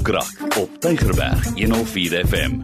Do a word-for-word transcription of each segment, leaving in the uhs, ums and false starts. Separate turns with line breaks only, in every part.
Boekrak op Tygerberg honderdvier F M.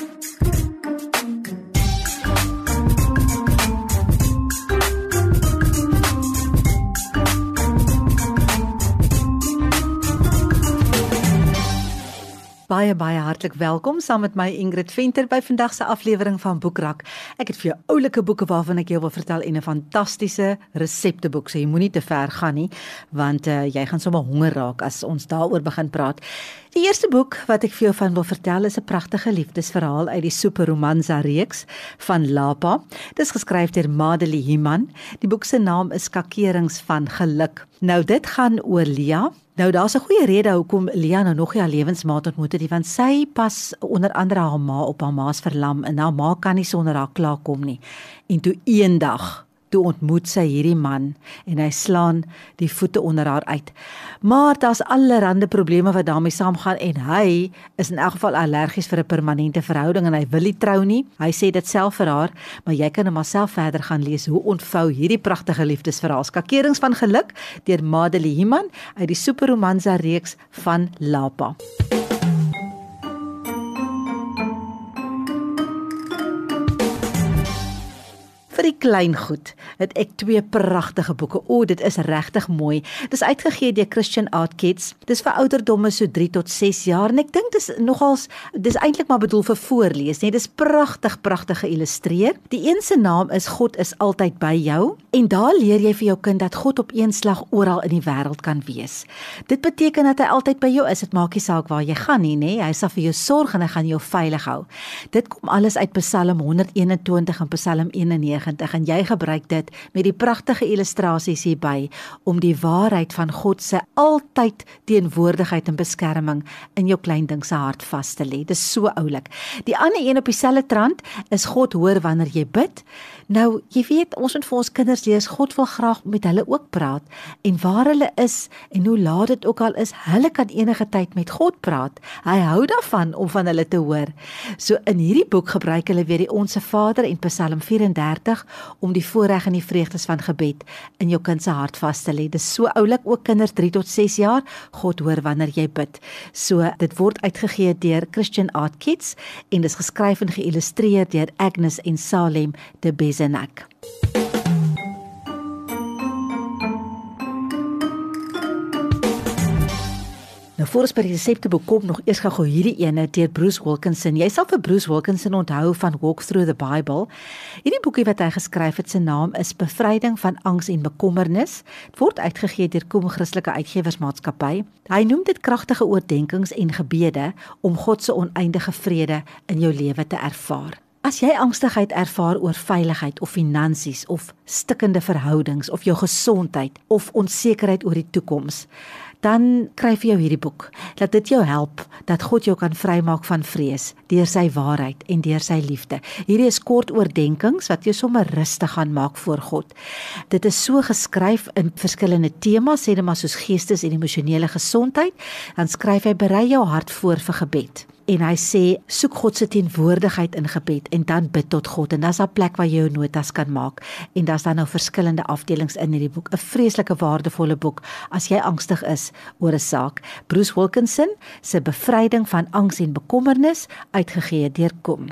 Baie, baie hartlik welkom saam met my Ingrid Venter by vandag se aflewering van Boekrak. Ek het vir jou oulike boeke waarvan ek jou wil vertel en 'n fantastiese resepteboek, so jy moenie te ver gaan nie, want uh, jy gaan sommer honger raak as ons daaroor begin praat. Die eerste boek wat ek vir jou van wil vertel is 'n pragtige liefdesverhaal uit die Super Romanza reeks van Lapa. Dit is geskryf deur Madeleine Human. Die boek se naam is Skakerings van Geluk. Nou dit gaan oor Lia. Nou daar's 'n goeie rede hoekom Lia nou nog nie haar lewensmaat ontmoet het nie, want sy pas onder andere haar ma op haar ma's verlam en haar ma kan nie sonder haar klaarkom nie. En toe eendag toe ontmoet sy hierdie man en hy slaan die voete onder haar uit. Maar daar's allerlei probleme wat daarmee saamgaan en hy is in elk geval allergies vir 'n permanente verhouding en hy wil nie trou nie. Hy sê dit self vir haar, maar jy kan hom self verder gaan lees hoe ontvou hierdie pragtige liefdesverhaal. Skakerings van Geluk deur Madeleine Human uit die Super Romanza reeks van Lapa. Vir die klein goed het ek twee pragtige boeke. O, dit is regtig mooi. Dit is uitgegee deur Christian Art Kids. Dit is vir ouderdomme so drie tot ses jaar en ek dink dit is nogals, dit is eintlik maar bedoel vir voorlees, nee, dit is pragtig, pragtig geïllustreer. Die een se naam is God is altyd by jou en daar leer jy vir jou kind dat God op een slag oral in die wêreld kan wees. Dit beteken dat hy altyd by jou is. Dit maak nie saak waar jy gaan nie, nee, hy sal vir jou sorg en hy gaan jou veilig hou. Dit kom alles uit Psalm honderd eenentwintig en Psalm eenennegentig. En jy gebruik dit met die pragtige illustrasies hierby om die waarheid van God se altyd teenwoordigheid en beskerming in jou klein ding se hart vas te lê. Dis so oulik. Die ander een op dieselfde trant is God hoor wanneer jy bid. Nou, jy weet, ons moet vir ons kinders leer, God wil graag met hulle ook praat en waar hulle is en hoe laat dit ook al is, hulle kan enige tyd met God praat. Hy hou daarvan om van hulle te hoor. So in hierdie boek gebruik hulle weer die Onse Vader en Psalm vyf-en-dertig om die voorreg en die vreugdes van gebed in jou kind se hart vas te lê. Dis so oulik, ook kinders drie tot ses jaar, God hoor wanneer jy bid. So dit word uitgegee deur Christian Art Kids en dis geskryf en geïllustreer deur Agnes en Salem de Bezenak. Nou voor ons by die resepteboek kom, nog eers gou hierdie ene deur Bruce Wilkinson. Jy sal vir Bruce Wilkinson onthou van Walk Through the Bible. Hierdie boekie wat hy geskryf het, sy naam is Bevryding van Angs en Bekommernis. Dit word uitgegee deur Kom Christelike Uitgewersmaatskappy. Hy noem dit kragtige oordenkings en gebede om God se oneindige vrede in jou lewe te ervaar. As jy angstigheid ervaar oor veiligheid of finansies of stikkende verhoudings of jou gesondheid of onsekerheid oor die toekoms, dan kry vir jou hierdie boek. Laat dit jou help dat God jou kan vrymaak van vrees deur sy waarheid en deur sy liefde. Hierdie is kort oordenkings wat jou sommer rustig gaan maak voor God. Dit is so geskryf in verskillende temas, sê dit maar soos geestes en emosionele gesondheid. Dan skryf hy berei jou hart voor vir gebed. En hy sê, soek God se teenwoordigheid in gebed en dan bid tot God. En dis 'n plek waar jy jou notas kan maak. En daar's dan nou verskillende afdelings in hierdie boek. 'n Vreeslike waardevolle boek as jy angstig is oor 'n saak. Bruce Wilkinson se Bevryding van Angs en Bekommernis, uitgegee deur Kom.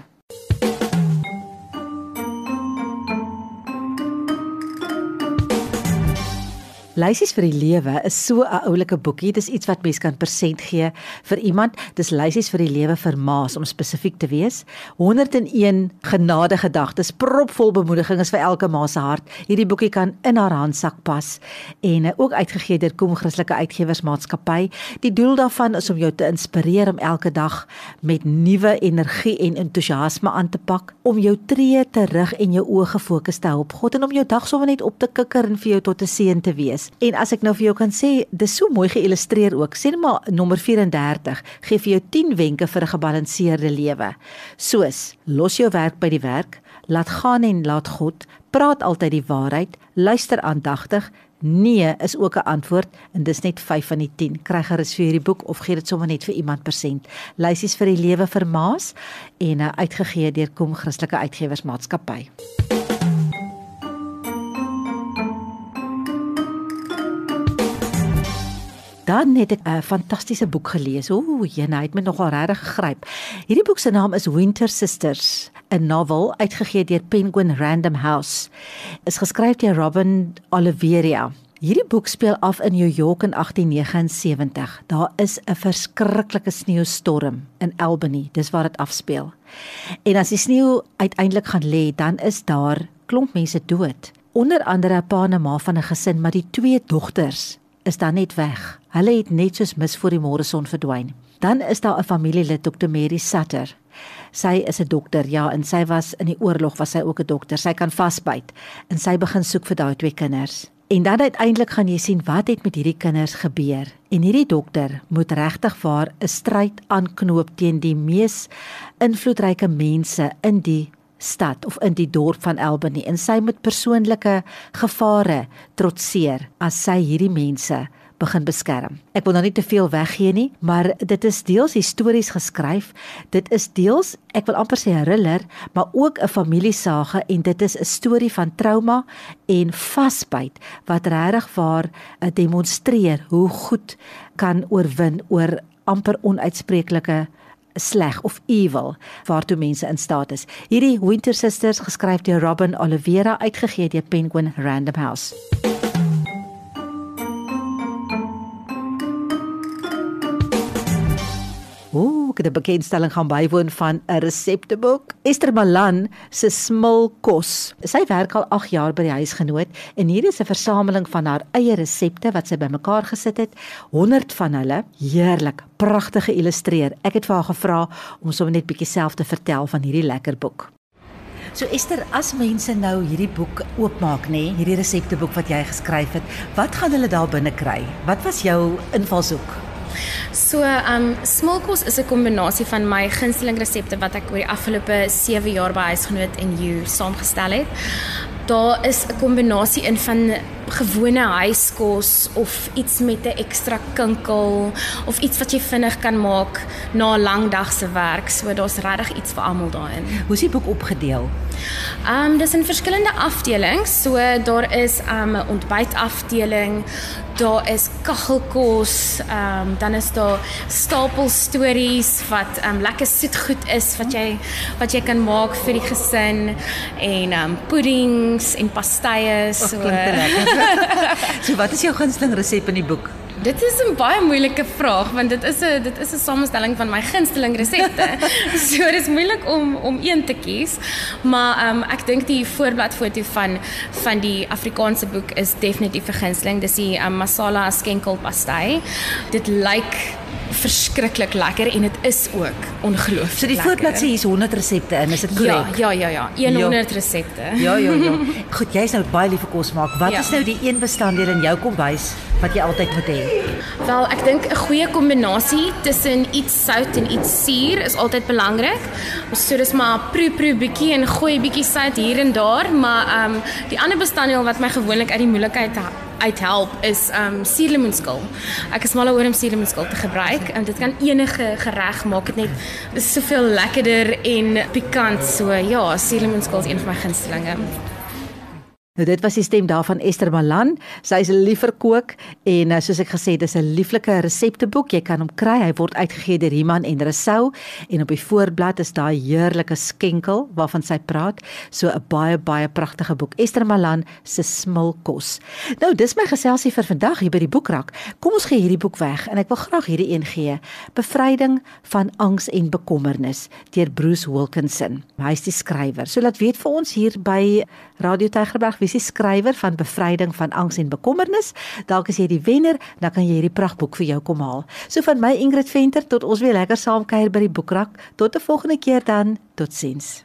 Lysies vir die lewe is so 'n oulike boekie. Dis iets wat mens kan persent gee vir iemand. Dis Lysies vir die lewe vir ma's om spesifiek te wees. honderd en een genade gedagtes, propvol bemoediging is vir elke ma se hart. Hierdie boekie kan in haar handsak pas en ook uitgegee deur Kom Christelike Uitgewersmaatskappy. Die doel daarvan is om jou te inspireer om elke dag met nuwe energie en entoesiasme aan te pak, om jou tree te rig en jou oë gefokus te hou op God en om jou dag sommer net op te kikker en vir jou tot 'n seën te wees. En as ek nou vir jou kan sê, dis so mooi geïllustreer ook. Sê net maar nommer vyf-en-dertig gee vir jou tien wenke vir 'n gebalanseerde lewe. Soos: los jou werk by die werk, laat gaan en laat God, praat altyd die waarheid, luister aandagtig. Nee is ook 'n antwoord en dis net vyf van die tien. Kry gerus vir hierdie boek of gee dit sommer net vir iemand persent. Lysies vir die lewe vir ma's en uh, uitgegee deur Kom Christelike Uitgewersmaatskappy. Dan het ek 'n fantastiese boek gelees. Ooh, jene, hy het my nogal regtig gegryp. Hierdie boek se naam is Winter Sisters, 'n novel uitgegee deur Penguin Random House. Is geskryf deur Robin Oliveira. Hierdie boek speel af in New York in agtien vyf ag sewentig. Daar is 'n verskriklike sneeustorm in Albany, dis waar dit afspeel. En as die sneeu uiteindelik gaan lê, dan is daar klomp mense dood. Onder andere 'n pa en 'n ma van 'n gesin, maar die twee dogters is dan net weg. Hulle het net soos mis voor die môreson verdwyn. Dan is daar 'n familielid, dokter Mary Sutter. Sy is 'n dokter, ja, en sy was in die oorlog, was sy ook 'n dokter. Sy kan vasbyt en sy begin soek vir daai twee kinders. En dan uiteindelik gaan jy sien wat het met hierdie kinders gebeur. En hierdie dokter moet regtig waar 'n stryd aanknoop teen die mees invloedryke mense in die stad of in die dorp van Albany. En sy moet persoonlike gevare trotseer as sy hierdie mense begin beskerm. Ek wil nou nie te veel weggee nie, maar dit is deels histories geskryf, dit is deels, ek wil amper sê 'n thriller, maar ook 'n familiesage en dit is 'n storie van trauma en vasbyt wat regtig waar demonstreer hoe goed kan oorwin oor amper onuitspreeklike sleg of evil waartoe mense in staat is. Hierdie Winter Sisters, geskryf deur Robin Oliveira, uitgegee deur Penguin Random House. Ooh, ek het 'n bekendstelling gaan bywoon van 'n resepteboek. Esther Malan se Smilkos. Sy werk al ag jaar by die huisgenoot en hier is 'n versameling van haar eie resepte wat sy bymekaar gesit het. honderd van hulle, heerlik, pragtig geïllustreer. Ek het vir haar gevra om sommer net bietjie self te vertel van hierdie lekker boek. So Esther, as mense nou hierdie boek oopmaak, nê, hierdie resepteboek wat jy geskryf het, wat gaan hulle daar binne kry? Wat was jou invalshoek?
So, um, Smilkos is 'n kombinasie van my gunsteling resepte wat ek oor die afgelope sewe jaar by Huisgenoot en You saamgestel het. Daar is 'n kombinasie in van gewone huiskos of iets met 'n ekstra kinkel of iets wat jy vinnig kan maak na 'n lang dag se werk. So daar's regtig iets vir almal daarin.
Hoe is die boek opgedeel?
Um, dis in verskillende afdelings. So daar is 'n um, ontbytafdeling, daar is kaggelkos, um, dan is daar stapelstories wat um, lekker soetgoed is wat jy wat jy kan maak vir die gesin en um, puddings en pastye. So
So wat is jou gunsteling resep in die boek?
Dit is 'n baie moeilike vraag want dit is 'n dit is 'n samestelling van my gunsteling resepte. So dit is moeilik om om een te kies, maar um, ek dink die voorbladfoto van van die Afrikaanse boek is definitief 'n gunsteling. Dis die um, masala skenkelpastei. Dit lyk verskriklik lekker en dit is ook ongelooflik.
So die voorblad sê hier's honderd resepte in, is dit korrek?
Ja, ja, ja, ja, honderd resepte.
Ja, ja, ja. Goed, jy's nou baie lief vir kos maak. Wat
Ja.
is nou die een bestanddeel in jou kombuis wat jy altyd moet hê?
Wel, ek dink 'n goeie kombinasie tussen iets sout en iets suur is altyd belangrik. So dis maar proe proe bietjie en gooi bietjie sout hier en daar, maar ehm um, die ander bestanddeel wat my gewoonlik uit die moeilikheid uithelp is um suurlemoenskil. Ek is mal oor om suurlemoenskil te gebruik en dit kan enige gereg maak. Dit net is soveel lekkerder en pikant. So ja, suurlemoenskil is een van my gunstelinge.
Nou dit was die stem daarvan Esther Malan. Sy is lief vir kook en uh, soos ek gesê het, dis 'n lieflike resepteboek. Jy kan hom kry. Hy word uitgegee deur Iman en Rousseau en op die voorblad is daai heerlike skenkel waarvan sy praat. So 'n baie baie pragtige boek. Esther Malan se Smilkos. Nou dis my geselsie vir vandag hier by die boekrak. Kom ons gee hierdie boek weg en ek wil graag hierdie een gee. Bevryding van angs en bekommernis deur Bruce Wilkinson. Hy is die skrywer. So laat weet vir ons hier by Radio Tygerberg wie is die skrywer van Bevryding van angs en bekommernis. Dalk as jy die wenner, dan kan jy hierdie pragtboek vir jou kom haal. So van my Ingrid Venter tot ons weer lekker saam kuier by die boekrak. Tot 'n volgende keer dan. Totsiens.